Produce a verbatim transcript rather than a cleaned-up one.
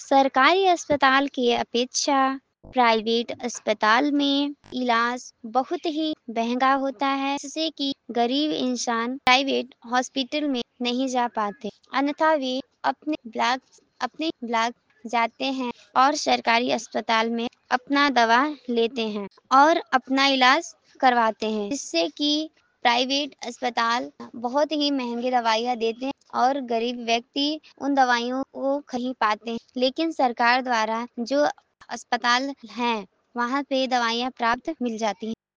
सरकारी अस्पताल की अपेक्षा प्राइवेट अस्पताल में इलाज बहुत ही महंगा होता है, जिससे कि गरीब इंसान प्राइवेट हॉस्पिटल में नहीं जा पाते। अन्यथा वे अपने ब्लाक अपने ब्लाक जाते हैं और सरकारी अस्पताल में अपना दवा लेते हैं और अपना इलाज करवाते हैं, जिससे कि प्राइवेट अस्पताल बहुत ही महंगी दवाइयाँ देते हैं और गरीब व्यक्ति उन दवाइयों को खरीद पाते हैं। लेकिन सरकार द्वारा जो अस्पताल हैं, वहाँ पे दवाइयाँ प्राप्त मिल जाती हैं।